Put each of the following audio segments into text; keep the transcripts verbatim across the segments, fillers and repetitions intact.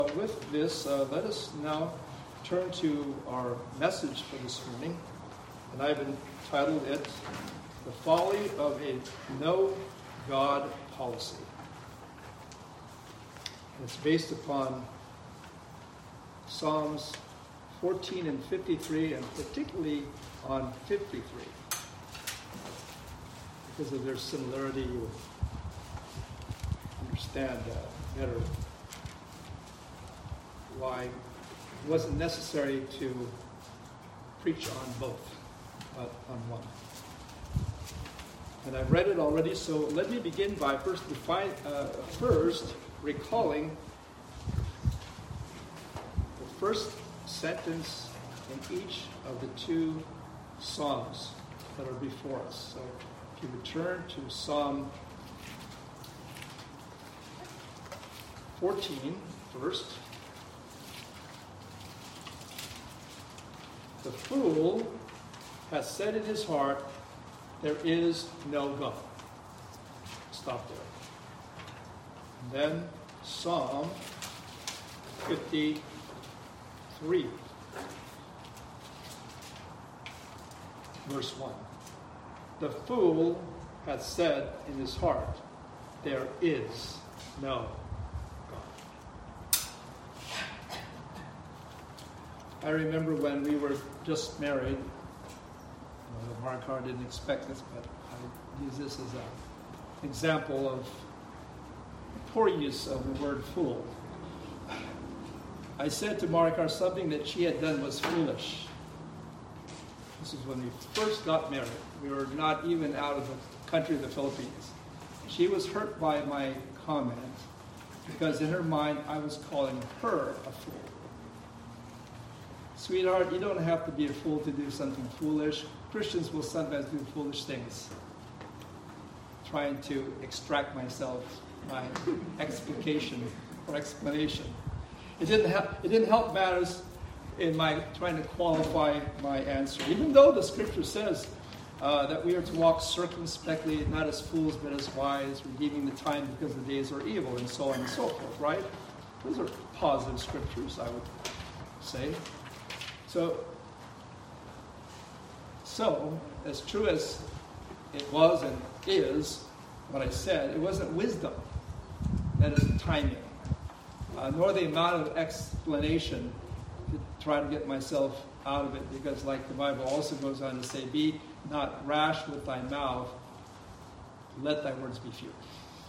With this, uh, let us now turn to our message for this morning, and I've entitled it, The Folly of a No God Policy. And it's based upon Psalms fourteen and fifty-three, and particularly on fifty-three. Because of their similarity, you understand uh, better why it wasn't necessary to preach on both, but on one. And I've read it already, so let me begin by first define, uh, first recalling the first sentence in each of the two Psalms that are before us. So if you return to Psalm fourteen first. The fool has said in his heart, there is no God. Stop there. And then Psalm fifty-three, verse one. The fool has said in his heart, there is no God. I remember when we were just married, well, Markar didn't expect this, but I use this as an example of poor use of the word fool. I said to Markar something that she had done was foolish. This is when we first got married. We were not even out of the country of the Philippines. She was hurt by my comment because in her mind I was calling her a fool. Sweetheart, you don't have to be a fool to do something foolish. Christians will sometimes do foolish things. Trying to extract myself my explication or explanation. It didn't help. It didn't help matters in my trying to qualify my answer. Even though the Scripture says uh, that we are to walk circumspectly, not as fools but as wise, redeeming the time because the days are evil, and so on and so forth. Right? Those are positive Scriptures, I would say. So, so, as true as it was and is what I said, it wasn't wisdom, that is timing, uh, nor the amount of explanation to try to get myself out of it, because like the Bible also goes on to say, be not rash with thy mouth, let thy words be few.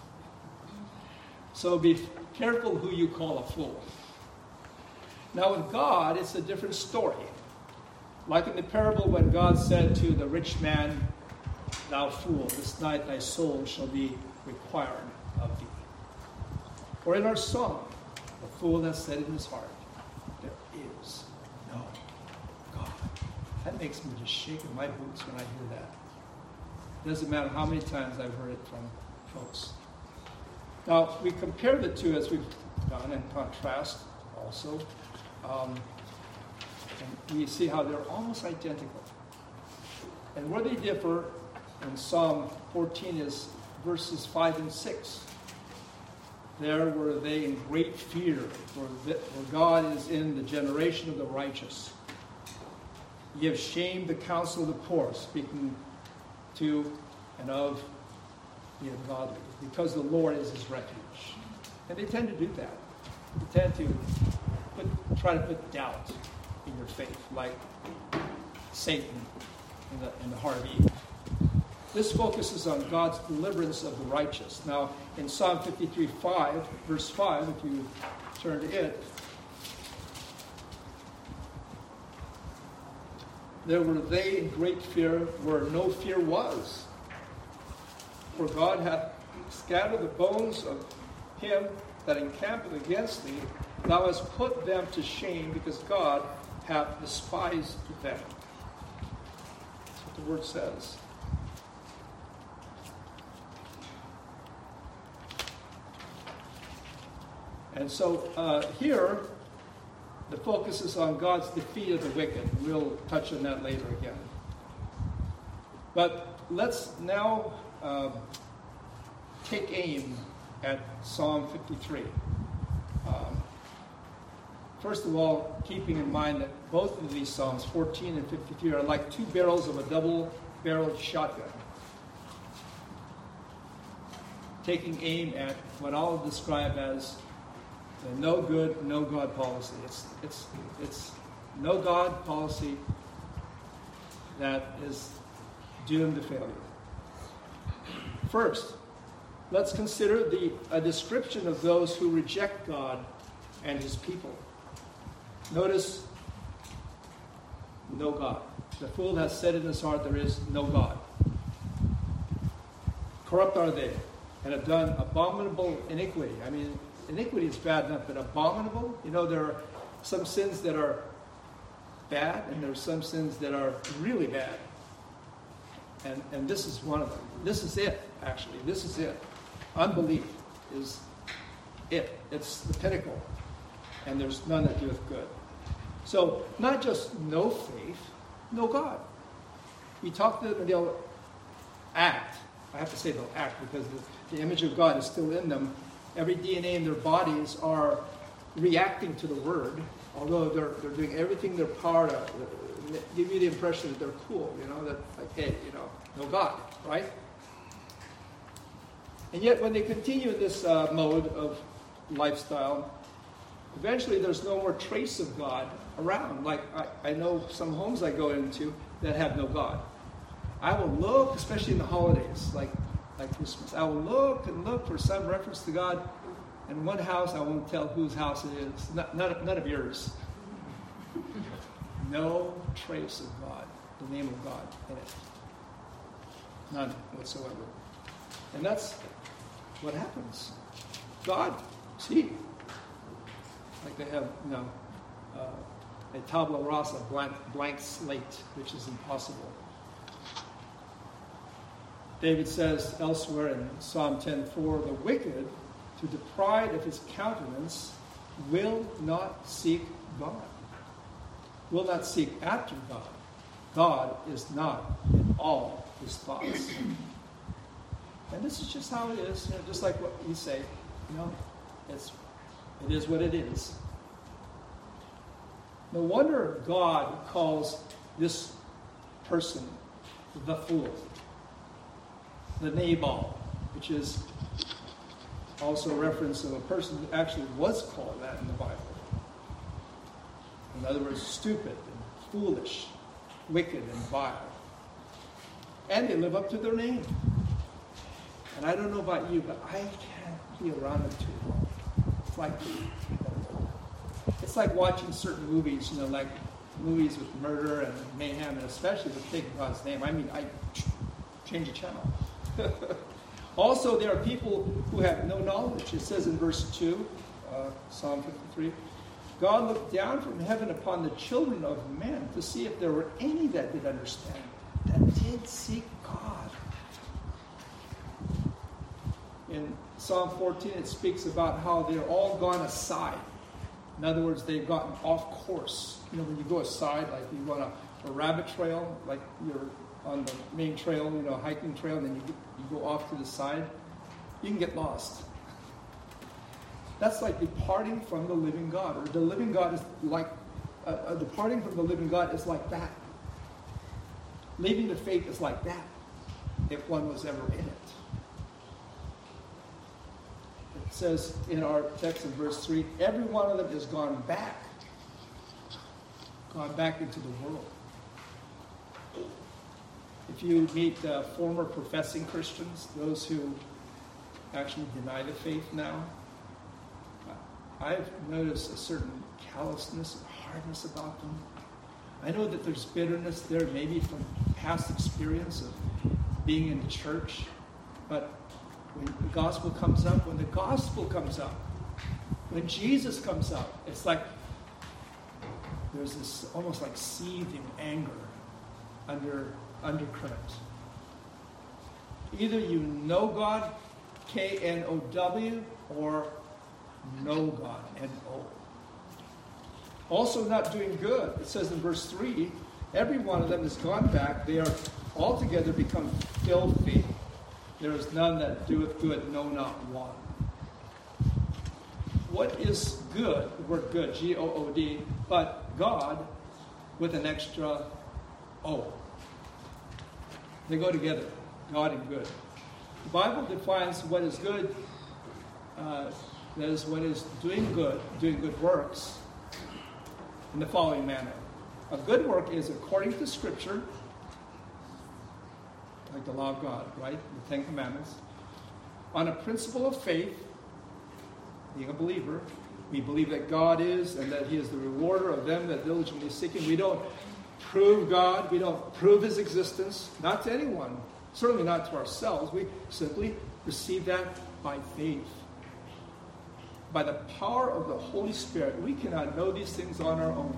So be careful who you call a fool. Now with God, it's a different story. Like in the parable when God said to the rich man, thou fool, this night thy soul shall be required of thee. Or in our song, the fool has said in his heart, there is no God. That makes me just shake in my boots when I hear that. It doesn't matter how many times I've heard it from folks. Now, we compare the two as we've done and contrast also. Um, and we see how they're almost identical. And where they differ in Psalm fourteen is verses five and six. There were they in great fear, for, the, for God is in the generation of the righteous. Ye have shamed the counsel of the poor, speaking to and of the ungodly, because the Lord is his refuge. And they tend to do that. They tend to Put, try to put doubt in your faith, like Satan in the, in the heart of Eve. This focuses on God's deliverance of the righteous. Now, in Psalm fifty-three, five, verse five, if you turn to it, there were they in great fear where no fear was. For God hath scattered the bones of him that encampeth against thee. Thou hast put them to shame, because God hath despised them. That's what the word says. And so uh, here, the focus is on God's defeat of the wicked. We'll touch on that later again. But let's now uh, take aim at Psalm fifty-three. Um, first of all, keeping in mind that both of these Psalms, fourteen and fifty-three, are like two barrels of a double-barreled shotgun, taking aim at what I'll describe as the no good, no God policy. It's, it's, it's no God policy that is doomed to failure. First, let's consider the, a description of those who reject God and his people. Notice, no God. The fool has said in his heart, there is no God. Corrupt are they, and have done abominable iniquity. I mean, iniquity is bad enough, but abominable? You know, there are some sins that are bad, and there are some sins that are really bad. And, and this is one of them. This is it, actually. This is it. Unbelief is it. It's the pinnacle. And there's none that doeth good. So, not just no faith, no God. We talk to them, they'll act. I have to say they'll act because the, the image of God is still in them. Every D N A in their bodies are reacting to the Word, although they're, they're doing everything in their power to uh, give you the impression that they're cool, you know, that like, hey, you know, no God, right? And yet when they continue in this uh, mode of lifestyle, eventually there's no more trace of God around. Like I, I know some homes I go into that have no God. I will look, especially in the holidays, like, like Christmas, I will look and look for some reference to God. In one house, I won't tell whose house it is. Not, none, none of yours. No trace of God, the name of God in it. None whatsoever. And that's what happens. God, see, like they have, you know, uh, a tabula rasa, blank, blank slate, which is impossible. David says elsewhere in Psalm ten four, the wicked, to the pride of his countenance, will not seek God. Will not seek after God. God is not in all his thoughts. And this is just how it is, you know, just like what you say, you know, it's it is what it is. No wonder God calls this person the fool, the Nabal, which is also a reference of a person who actually was called that in the Bible. In other words, stupid and foolish, wicked and vile. And they live up to their name. And I don't know about you, but I can't be around them too long. It's like it's like watching certain movies, you know, like movies with murder and mayhem, and especially with taking God's name. I mean, I change the channel. Also, there are people who have no knowledge. It says in verse two, uh, Psalm fifty-three, God looked down from heaven upon the children of men to see if there were any that did understand, that did seek God. In Psalm fourteen, it speaks about how they're all gone aside. In other words, they've gotten off course. You know, when you go aside, like you go on a, a rabbit trail, like you're on the main trail, you know, hiking trail, and then you, you go off to the side, you can get lost. That's like departing from the living God. Or the living God is like, uh, uh, departing from the living God is like that. Leaving the faith is like that, if one was ever in it. It says in our text in verse three, every one of them is gone back. Gone back into the world. If you meet uh, former professing Christians, those who actually deny the faith now, I've noticed a certain callousness and hardness about them. I know that there's bitterness there, maybe from past experience of being in the church, but when the gospel comes up, when the gospel comes up, when Jesus comes up, it's like there's this almost like seething anger under undercurrent. Either you know God, K N O W, or know God, N O. Also not doing good. It says in verse three, every one of them is gone back. They are altogether become filthy. There is none that doeth good, no, not one. what is good, the word good, G O O D, but God with an extra O. They go together, God and good. The Bible defines what is good, uh, that is what is doing good, doing good works, in the following manner. A good work is according to Scripture, like the law of God, right? The Ten Commandments. On a principle of faith, being a believer, we believe that God is and that He is the rewarder of them that diligently seek Him. We don't prove God. We don't prove His existence, not to anyone, certainly not to ourselves. We simply receive that by faith. By the power of the Holy Spirit, we cannot know these things on our own.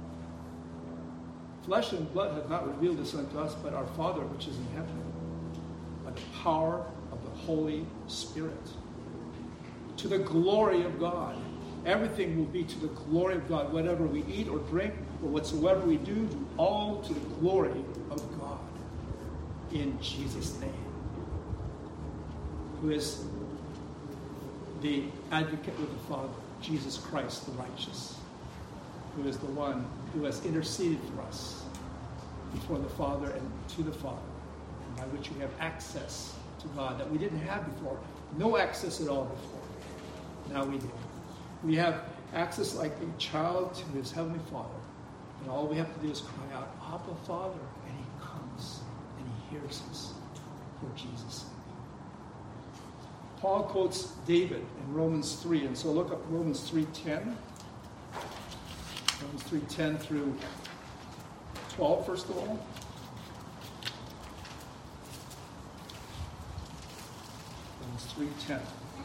Flesh and blood have not revealed this unto us, but our Father which is in heaven. By the power of the Holy Spirit. To the glory of God. Everything will be to the glory of God. Whatever we eat or drink, or whatsoever we do, do all to the glory of God. In Jesus' name. Who is the advocate with the Father, Jesus Christ the righteous, who is the one who has interceded for us before the Father and to the Father, and by which we have access to God that we didn't have before. No access at all before. Now we do. We have access like a child to his heavenly Father, and all we have to do is cry out, Abba, Father, and He comes and He hears us for Jesus' sake. Paul quotes David in Romans three, and so look up Romans three ten. Romans three ten through twelve, first of all. Romans three ten.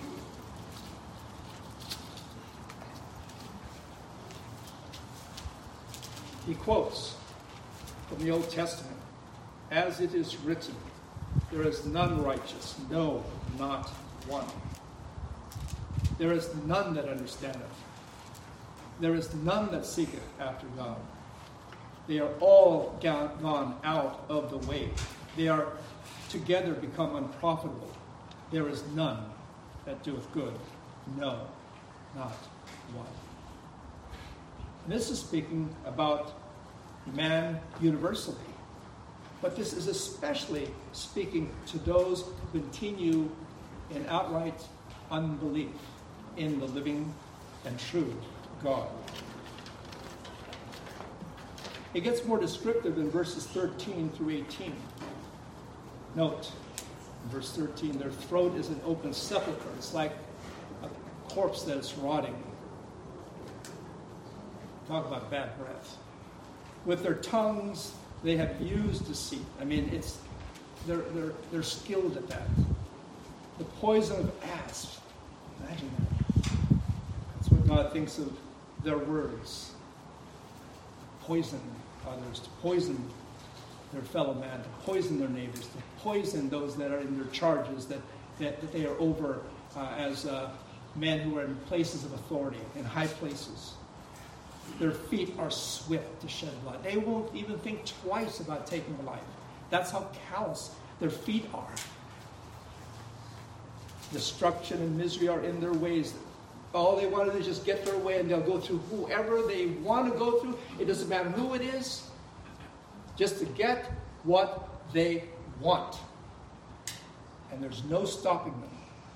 He quotes from the Old Testament, as it is written, there is none righteous, no, not one. There is none that understandeth. There is none that seeketh after God. They are all gone out of the way. They are together become unprofitable. There is none that doeth good. No, not one. And this is speaking about man universally. But this is especially speaking to those who continue in outright unbelief in the living and true God. It gets more descriptive in verses thirteen through eighteen. Note, in verse thirteen, their throat is an open sepulchre. It's like a corpse that is rotting. Talk about bad breath. With their tongues, they have used deceit. I mean, it's they're they're they're skilled at that. The poison of asps. Imagine that. That's what God thinks of their words. Poison others, to poison their fellow man, to poison their neighbors, to poison those that are in their charges, that, that, that they are over uh, as uh, men who are in places of authority, in high places. Their feet are swift to shed blood. They won't even think twice about taking a life. That's how callous their feet are. Destruction and misery are in their ways. All they want to do is just get their way, and they'll go through whoever they want to go through. It doesn't matter who it is, just to get what they want. And there's no stopping them.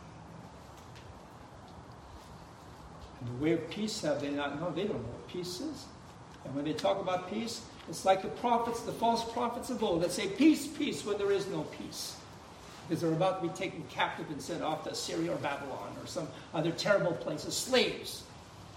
And the way of peace have they not known? They don't know what peace is. And when they talk about peace, it's like the prophets, the false prophets of old that say, peace, peace, when there is no peace. Because they're about to be taken captive and sent off to Assyria or Babylon or some other terrible place as slaves.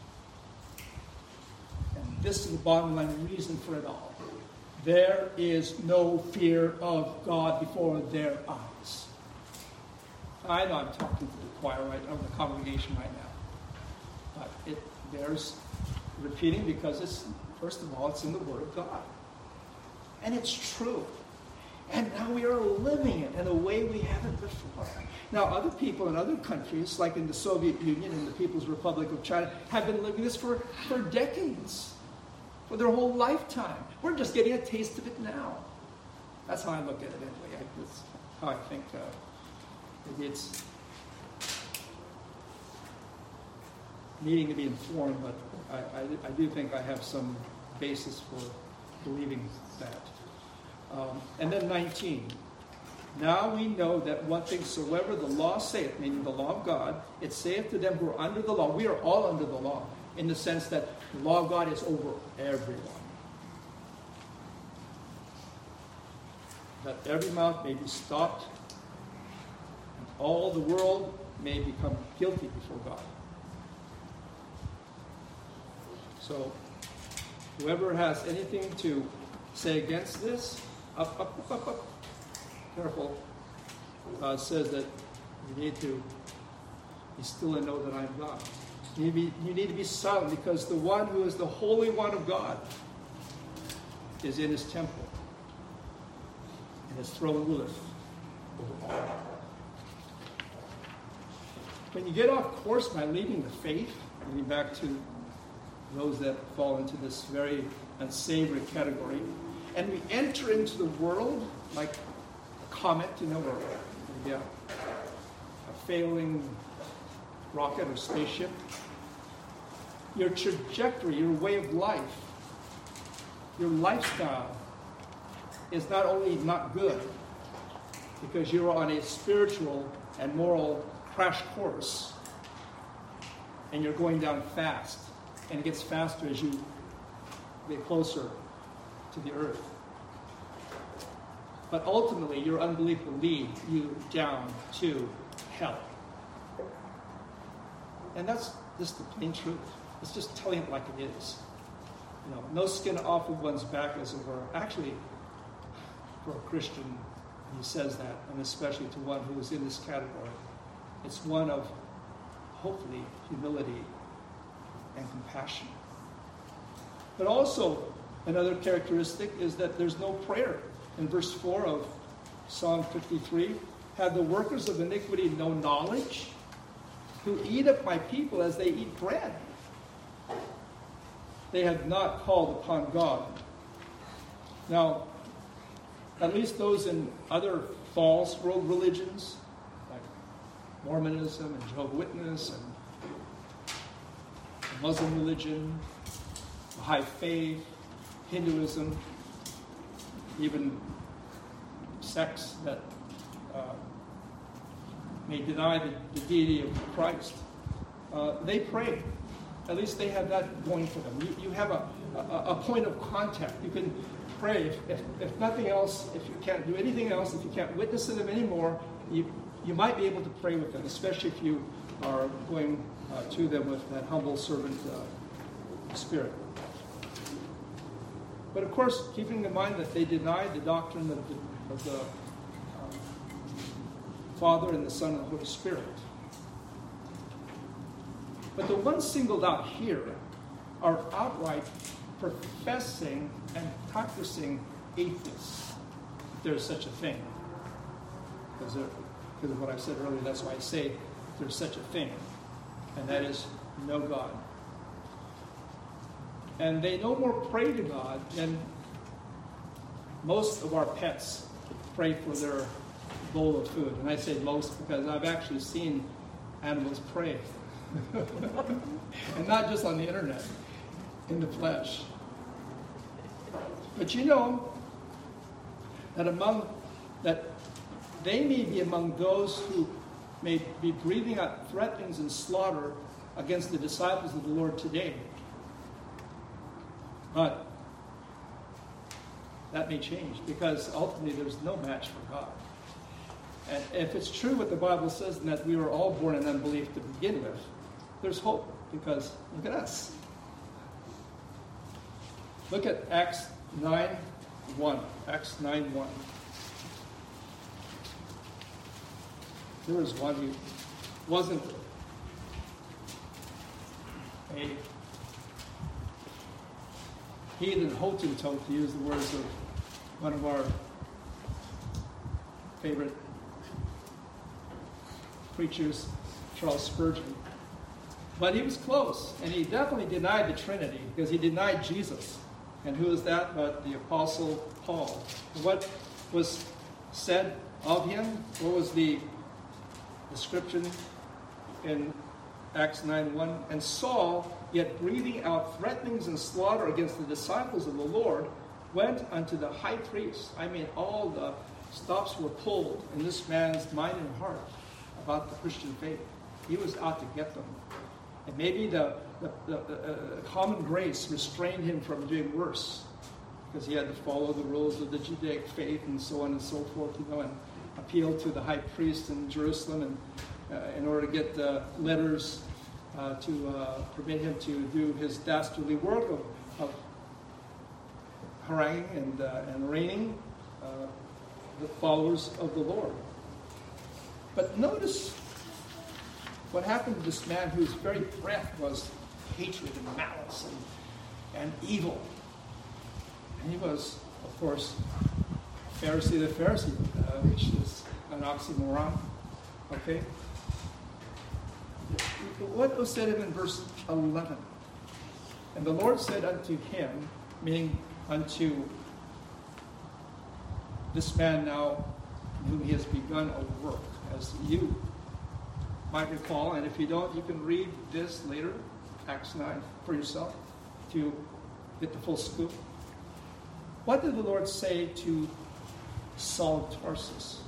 And this is the bottom line reason for it all. There is no fear of God before their eyes. I know I'm talking to the choir right now, the congregation right now. But it bears repeating because it's, first of all, it's in the Word of God. And it's true. And now we are living it in a way we haven't before. Now, other people in other countries, like in the Soviet Union and the People's Republic of China, have been living this for, for decades, for their whole lifetime. We're just getting a taste of it now. That's how I look at it anyway. I, that's how I think uh, maybe it's... needing to be informed, but I, I, I do think I have some basis for believing that. Um, and then nineteen. Now we know that what things soever the law saith, meaning the law of God, it saith to them who are under the law. We are all under the law, in the sense that the law of God is over everyone. That every mouth may be stopped, and all the world may become guilty before God. So, whoever has anything to say against this, up, up, up, up, up. Careful. God says that you need to be still and know that I am God. You need, to be, you need to be silent, because the one who is the Holy One of God is in his temple, and his throne ruleth over all. When you get off course by leaving the faith, getting back to those that fall into this very unsavory category, and we enter into the world like a comet, you know, or maybe a, a failing rocket or spaceship, your trajectory, your way of life, your lifestyle is not only not good, because you're on a spiritual and moral crash course, and you're going down fast, and it gets faster as you get closer to the earth. But ultimately, your unbelief will lead you down to hell. And that's just the plain truth. It's just telling it like it is. You know, no skin off of one's back, as it were. Actually, for a Christian, he says that, and especially to one who is in this category, it's one of, hopefully, humility and compassion. But also, another characteristic is that there's no prayer. In verse four of Psalm fifty-three, have the workers of iniquity no knowledge, who eat up my people as they eat bread? They have not called upon God. Now, at least those in other false world religions, like Mormonism and Jehovah's Witness and the Muslim religion, Baha'i faith, Hinduism, even sects that uh, may deny the, the deity of Christ, uh, they pray. At least they have that going for them. You, you have a, a, a point of contact. You can pray. If, if, if nothing else, if you can't do anything else, if you can't witness to them anymore, you, you might be able to pray with them, especially if you are going uh, to them with that humble servant uh, spirit. But of course, keeping in mind that they denied the doctrine of the, of the um, Father and the Son and the Holy Spirit. But the ones singled out here are outright professing and practicing atheists, if there's such a thing. Because, because of what I said earlier, that's why I say there's such a thing, and that is no God. And they no more pray to God than most of our pets pray for their bowl of food. And I say most because I've actually seen animals pray. And not just on the internet, in the flesh. But you know that among that they may be among those who may be breathing out threatenings and slaughter against the disciples of the Lord today. But that may change, because ultimately there's no match for God. And if it's true what the Bible says, and that we were all born in unbelief to begin with, there's hope, because look at us. Look at Acts nine one. Acts nine one. There was one who wasn't a heathen Hottentot, to use the words of one of our favorite preachers, Charles Spurgeon. But he was close, and he definitely denied the Trinity, because he denied Jesus. And who is that but the Apostle Paul? What was said of him? What was the description in Acts nine one, and Saul, yet breathing out threatenings and slaughter against the disciples of the Lord, went unto the high priest. I mean, all the stops were pulled in this man's mind and heart about the Christian faith. He was out to get them. And maybe the, the, the, the uh, common grace restrained him from doing worse, because he had to follow the rules of the Judaic faith and so on and so forth, you know, and appeal to the high priest in Jerusalem and uh, in order to get uh, letters uh, to uh, permit him to do his dastardly work of, of haranguing and, uh, and arraigning uh, the followers of the Lord. But notice what happened to this man whose very breath was hatred and malice and, and evil. And he was, of course, Pharisee the Pharisee, uh, which is an oxymoron. Okay? What was said in verse eleven? And the Lord said unto him, meaning unto this man now whom he has begun a work, as you might recall, and if you don't, you can read this later, Acts nine, for yourself, to get the full scoop. What did the Lord say to Saul of Tarsus?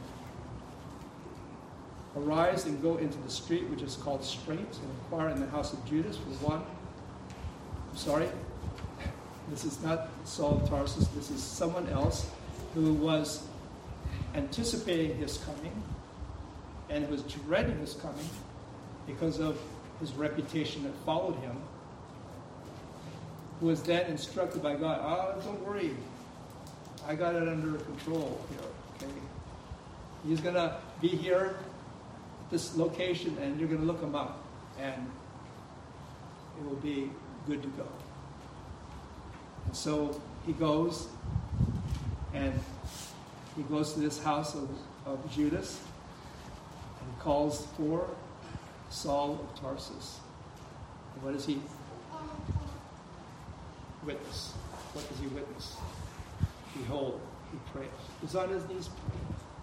Arise and go into the street which is called Straight, and inquire in the house of Judas for one. I'm sorry, this is not Saul of Tarsus, this is someone else who was anticipating his coming and was dreading his coming because of his reputation that followed him, who was then instructed by God, oh, don't worry, I got it under control here, okay? He's going to be here, this location, and you're going to look him up, and it will be good to go. And so he goes, and he goes to this house of, of Judas, and he calls for Saul of Tarsus. And what does he witness? What does he witness? Behold, he prays. He's on his knees praying.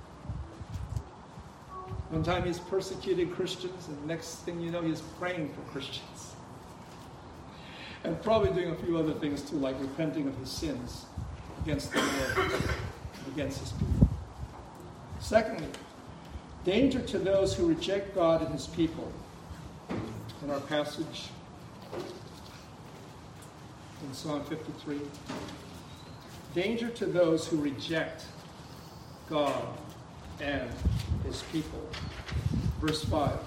One time he's persecuting Christians, and the next thing you know, he's praying for Christians. And probably doing a few other things too, like repenting of his sins against the Lord, against his people. Secondly, danger to those who reject God and his people. In our passage in Psalm fifty-three, danger to those who reject God and his people. Verse five,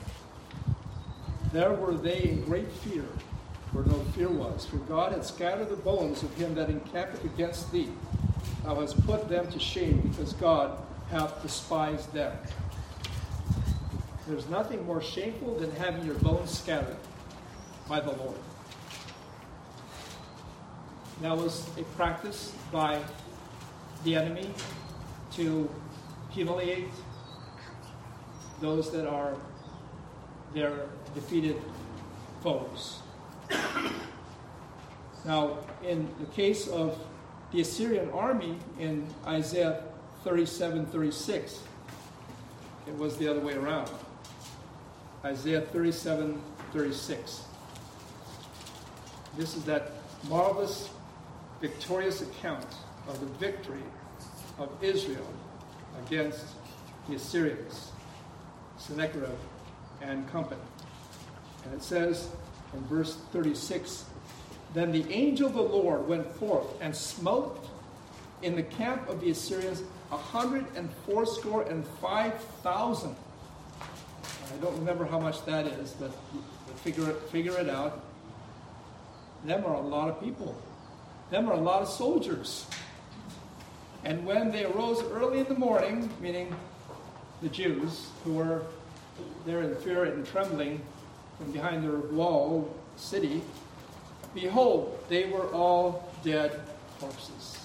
there were they in great fear, where no fear was, for God had scattered the bones of him that encampeth against thee. Thou hast put them to shame, because God hath despised them. There's nothing more shameful than having your bones scattered by the Lord. That was a practice by the enemy to humiliate those that are their defeated foes. Now, in the case of the Assyrian army in Isaiah thirty-seven thirty-six, it was the other way around. Isaiah thirty-seven thirty-six. This is that marvelous, victorious account of the victory of Israel against the Assyrians, Sennacherib and company. And it says in verse thirty-six, then the angel of the Lord went forth and smote in the camp of the Assyrians a hundred and fourscore and five thousand. I don't remember how much that is, but figure it, figure it out. Them are a lot of people. Them are a lot of soldiers. And when they arose early in the morning, meaning the Jews, who were there in fear and trembling from behind their wall city, behold, they were all dead corpses.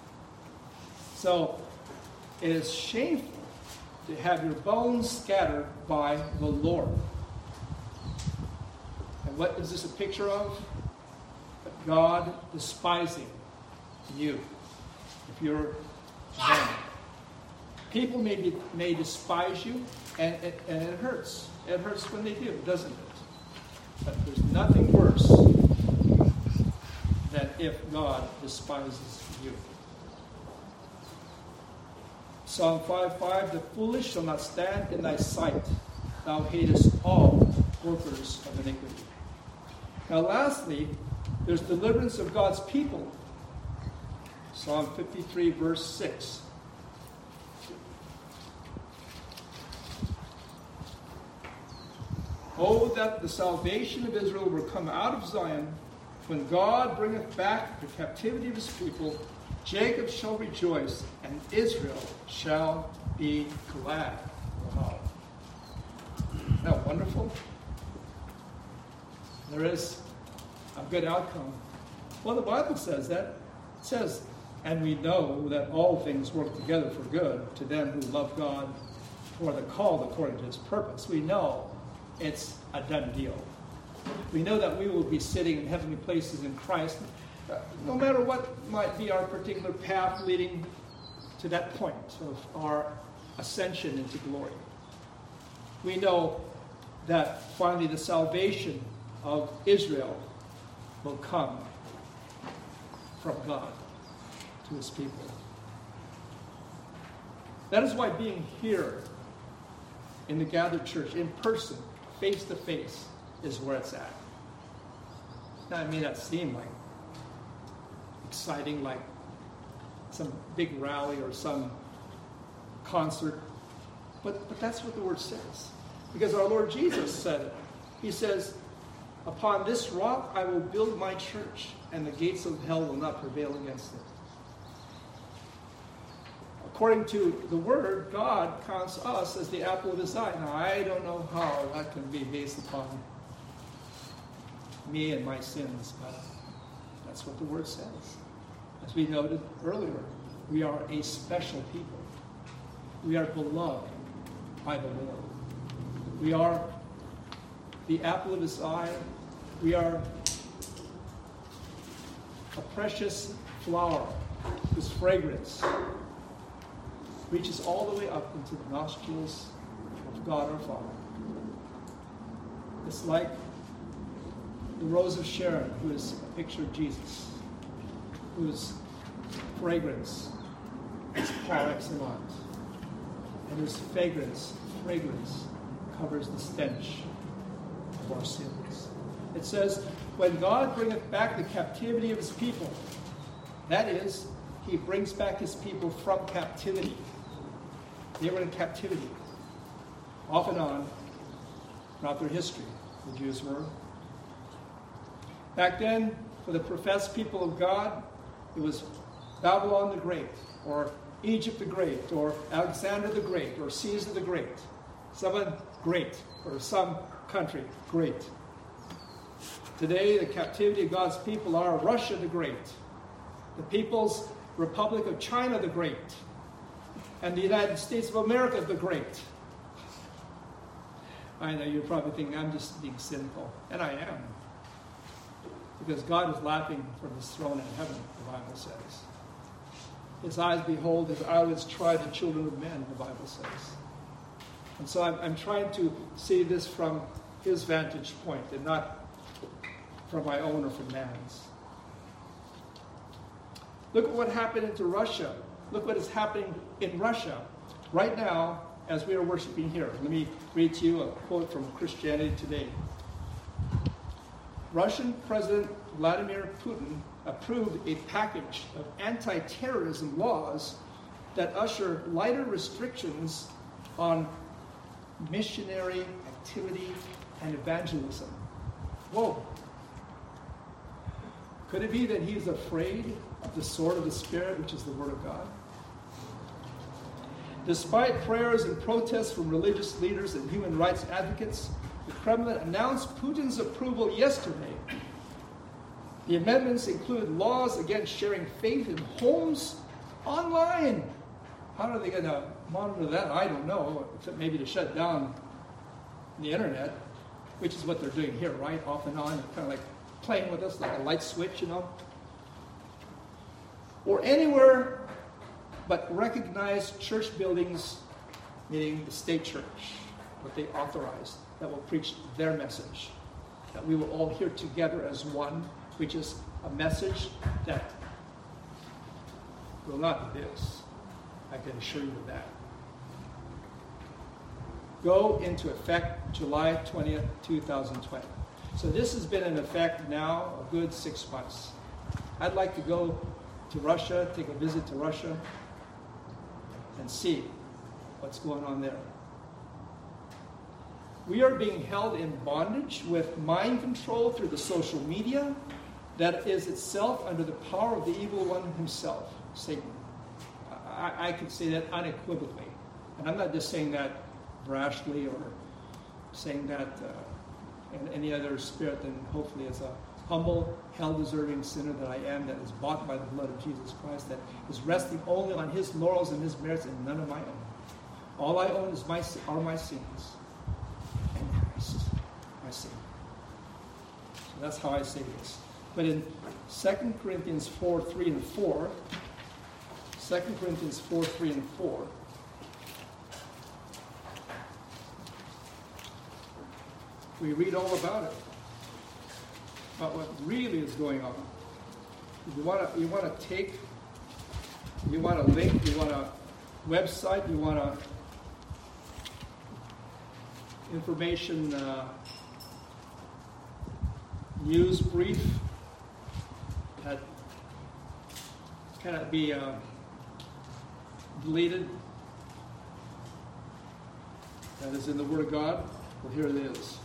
So it is shameful to have your bones scattered by the Lord. And what is this a picture of? God despising you. If you're them. People may, be, may despise you And it, and it hurts. It hurts when they do, doesn't it? But there's nothing worse than if God despises you. Psalm five five, the foolish shall not stand in thy sight. Thou hatest all workers of iniquity. Now lastly, there's deliverance of God's people. Psalm fifty-three, verse six. Oh, that the salvation of Israel will come out of Zion. When God bringeth back the captivity of his people, Jacob shall rejoice, and Israel shall be glad. Wow. Isn't that wonderful? There is a good outcome. Well, the Bible says that. It says, and we know that all things work together for good to them who love God, who are the called according to his purpose. We know it's a done deal. We know that we will be sitting in heavenly places in Christ, uh, no matter what might be our particular path leading to that point of our ascension into glory. We know that finally the salvation of Israel will come from God to his people. That is why being here in the gathered church, in person, face to face, is where it's at. Now, it may not seem like exciting, like some big rally or some concert, but, but that's what the word says. Because our Lord Jesus said it. He says, upon this rock I will build my church, and the gates of hell will not prevail against it. According to the Word, God counts us as the apple of his eye. Now, I don't know how that can be based upon me and my sins, but that's what the Word says. As we noted earlier, we are a special people. We are beloved by the Lord. We are the apple of his eye. We are a precious flower whose fragrance reaches all the way up into the nostrils of God our Father. It's like the rose of Sharon, who is a picture of Jesus, whose fragrance is par excellence, and whose fragrance, fragrance covers the stench of our sins. It says, when God bringeth back the captivity of his people, that is, he brings back his people from captivity. They were in captivity, off and on, throughout their history, the Jews were. Back then, for the professed people of God, it was Babylon the Great, or Egypt the Great, or Alexander the Great, or Caesar the Great. Someone great, or some country great. Today, the captivity of God's people are Russia the Great, the People's Republic of China the Great, and the United States of America the Great. I know you're probably thinking I'm just being cynical, and I am. Because God is laughing from his throne in heaven, the Bible says. His eyes behold, his eyelids try the children of men, the Bible says. And so I'm, I'm trying to see this from his vantage point and not from my own or from man's. Look at what happened into Russia. Look what is happening in Russia right now as we are worshiping here. Let me read to you a quote from Christianity Today. Russian President Vladimir Putin approved a package of anti-terrorism laws that usher lighter restrictions on missionary activity and evangelism. Whoa. Could it be that he's afraid of the sword of the Spirit, which is the Word of God? Despite prayers and protests from religious leaders and human rights advocates, the Kremlin announced Putin's approval yesterday. The amendments include laws against sharing faith in homes online. How are they going to monitor that? I don't know, except maybe to shut down the internet, which is what they're doing here, right? Off and on, kind of like playing with us like a light switch, you know? Or anywhere but recognized church buildings, meaning the state church. what they authorized, that will preach their message, that we will all hear together as one, which is a message that will not be this. I can assure you of that. Go into effect July twentieth, two thousand twenty. So this has been in effect now a good six months. I'd like to go to Russia, take a visit to Russia, and see what's going on there. We are being held in bondage with mind control through the social media that is itself under the power of the evil one himself, Satan. I, I could say that unequivocally. And I'm not just saying that brashly or saying that uh, in any other spirit than hopefully as a humble, hell-deserving sinner that I am, that is bought by the blood of Jesus Christ, that is resting only on his laurels and his merits and none of my own. All I own is my are my sins. And Christ, my sin. So that's how I say this. But in Second Corinthians four, three, and four, Second Corinthians four, three, and four, we read all about it, about what really is going on. You want to, you want to take, you want a link, you want a website, you want a information uh, news brief that cannot be uh, deleted, that is in the Word of God. Well, here it is.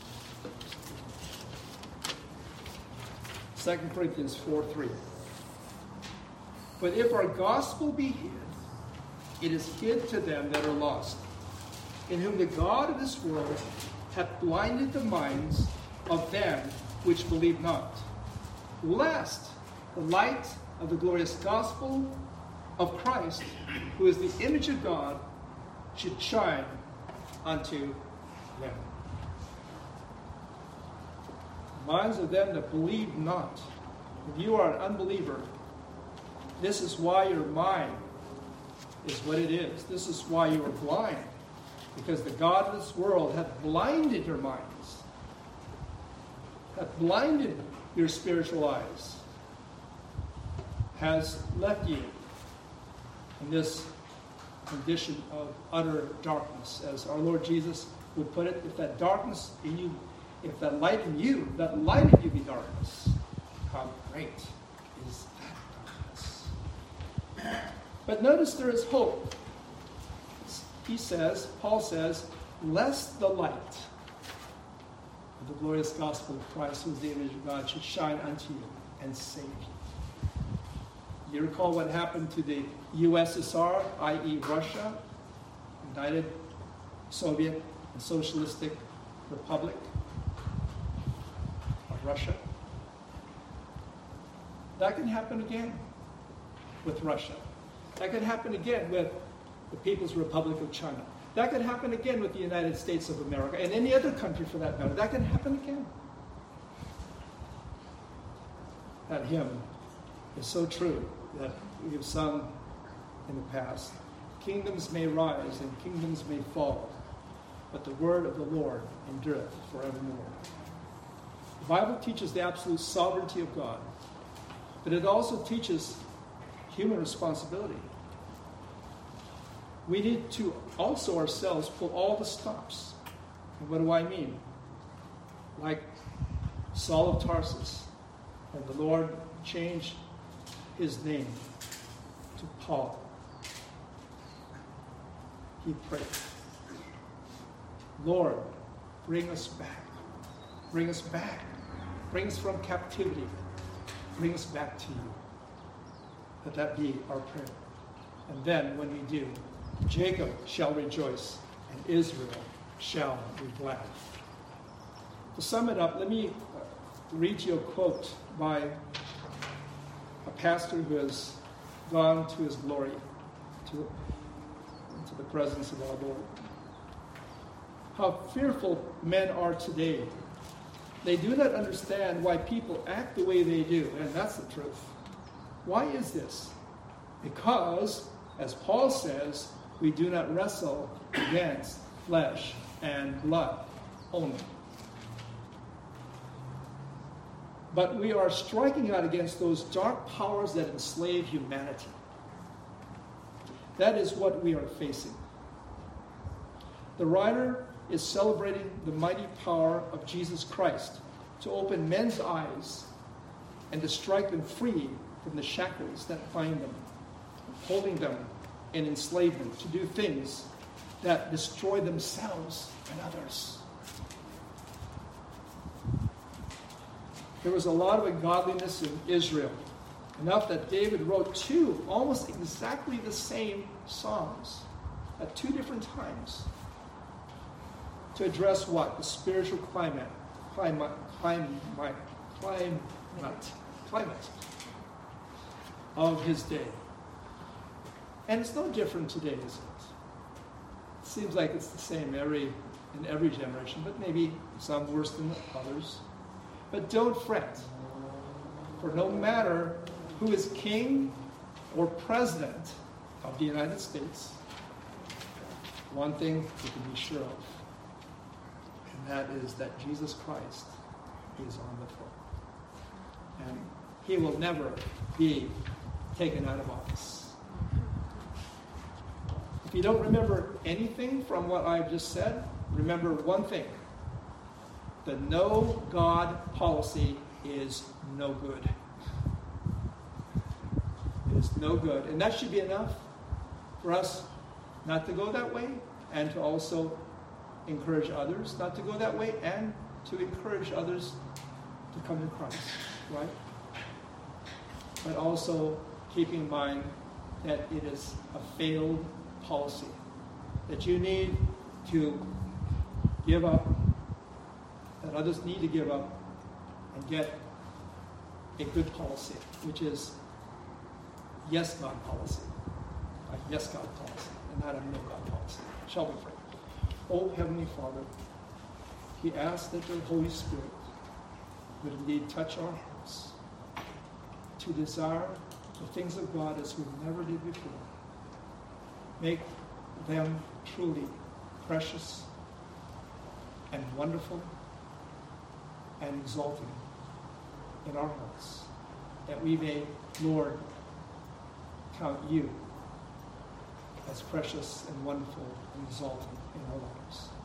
Second Corinthians four, three. But if our gospel be hid, it is hid to them that are lost, in whom the God of this world hath blinded the minds of them which believe not, lest the light of the glorious gospel of Christ, who is the image of God, should shine unto them. The minds of them that believe not. If you are an unbeliever, this is why your mind is what it is. This is why you are blind. Because the God of this world hath blinded your minds, hath blinded your spiritual eyes, has left you in this condition of utter darkness. As our Lord Jesus would put it, if that darkness in you, if that light in you, that light in you be darkness, how great is that darkness. But notice there is hope. He says, Paul says, lest the light of the glorious gospel of Christ, who is the image of God, should shine unto you and save you. You recall what happened to the U S S R, that is. Russia, United Soviet and Socialistic Republic of Russia? That can happen again with Russia. That could happen again with the People's Republic of China. That could happen again with the United States of America and any other country for that matter. That can happen again. That hymn is so true that we have sung in the past. Kingdoms may rise and kingdoms may fall, but the word of the Lord endureth forevermore. The Bible teaches the absolute sovereignty of God, but it also teaches human responsibility. We need to also ourselves pull all the stops. And what do I mean? Like Saul of Tarsus, and the Lord changed his name to Paul. He prayed, Lord, bring us back. Bring us back. Bring us from captivity. Bring us back to you. Let that be our prayer. And then when we do, Jacob shall rejoice, and Israel shall be glad. To sum it up, let me read you a quote by a pastor who has gone to his glory, to, into the presence of our Lord. How fearful men are today. They do not understand why people act the way they do, and that's the truth. Why is this? Because, as Paul says, we do not wrestle against flesh and blood only. But we are striking out against those dark powers that enslave humanity. That is what we are facing. The writer is celebrating the mighty power of Jesus Christ to open men's eyes and to strike them free from the shackles that bind them, holding them in enslavement to do things that destroy themselves and others. There was a lot of ungodliness in Israel, enough that David wrote two almost exactly the same psalms at two different times to address what? The spiritual climate, climate, climate, climate, climate of his day. And it's no different today, is it? It seems like it's the same every in every generation, but maybe some worse than others. But don't fret, for no matter who is king or president of the United States, one thing you can be sure of, and that is that Jesus Christ is on the throne. And he will never be taken out of office. If you don't remember anything from what I've just said, remember one thing. The no God policy is no good. It is no good. And that should be enough for us not to go that way, and to also encourage others not to go that way, and to encourage others to come to Christ, right? But also keeping in mind that it is a failed policy, that you need to give up, that others need to give up and get a good policy, which is yes God policy, a yes God policy, and not a no God policy. Shall we pray? Oh, Heavenly Father, we ask that your Holy Spirit would indeed touch our hearts to desire the things of God as we never did before. Make them truly precious and wonderful and exalting in our hearts, that we may, Lord, count you as precious and wonderful and exalting in our lives.